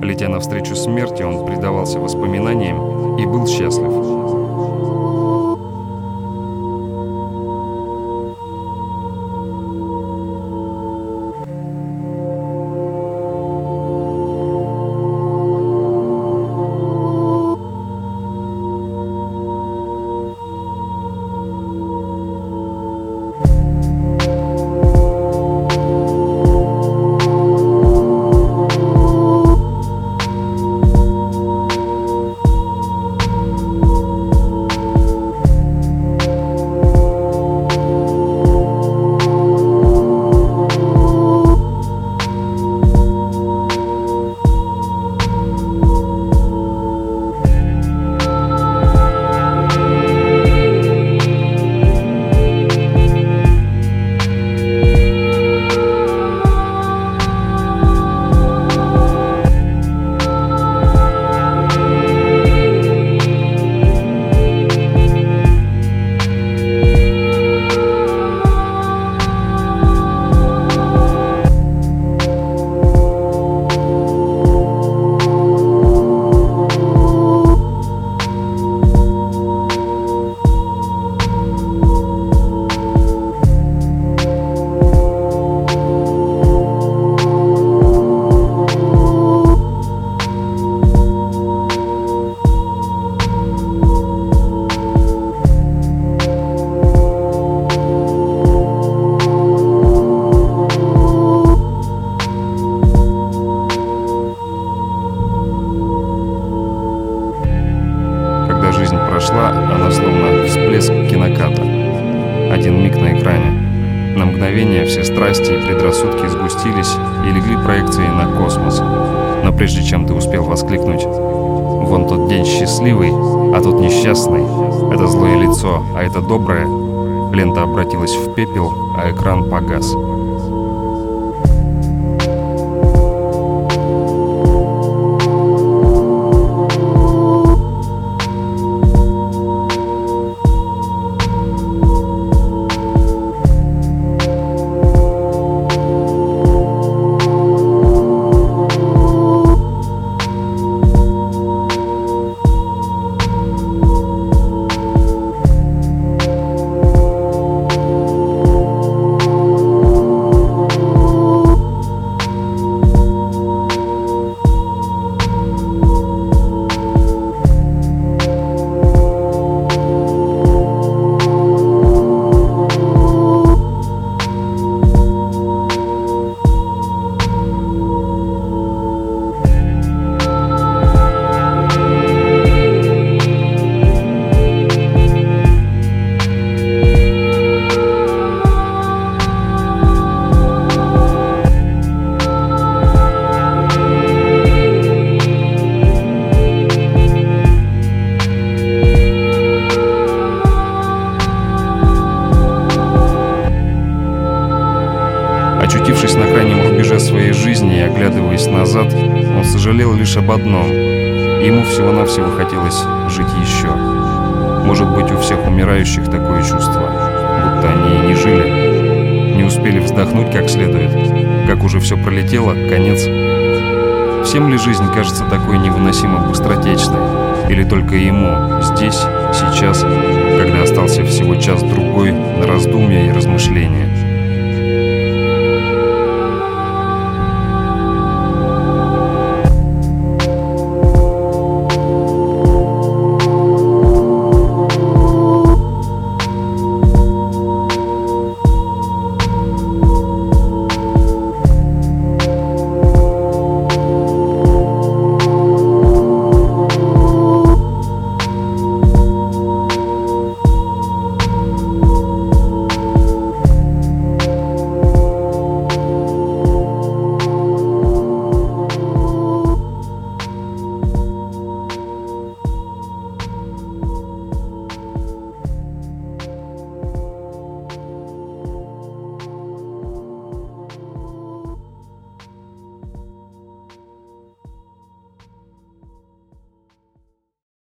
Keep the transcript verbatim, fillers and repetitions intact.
Летя навстречу смерти, он предавался воспоминаниям и был счастлив. Жизнь прошла, она словно всплеск кинокадра. Один миг на экране. На мгновение все страсти и предрассудки сгустились и легли проекцией на космос. Но прежде чем ты успел воскликнуть: «Вон тот день счастливый, а тот несчастный, это злое лицо, а это доброе», лента обратилась в пепел, а экран погас. Очутившись на крайнем рубеже своей жизни и оглядываясь назад, он сожалел лишь об одном. Ему всего-навсего хотелось жить еще. Может быть, у всех умирающих такое чувство, будто они и не жили, не успели вздохнуть как следует, как уже все пролетело, конец. Всем ли жизнь кажется такой невыносимо быстротечной? Или только ему, здесь, сейчас, когда остался всего час-другой на раздумья и размышления?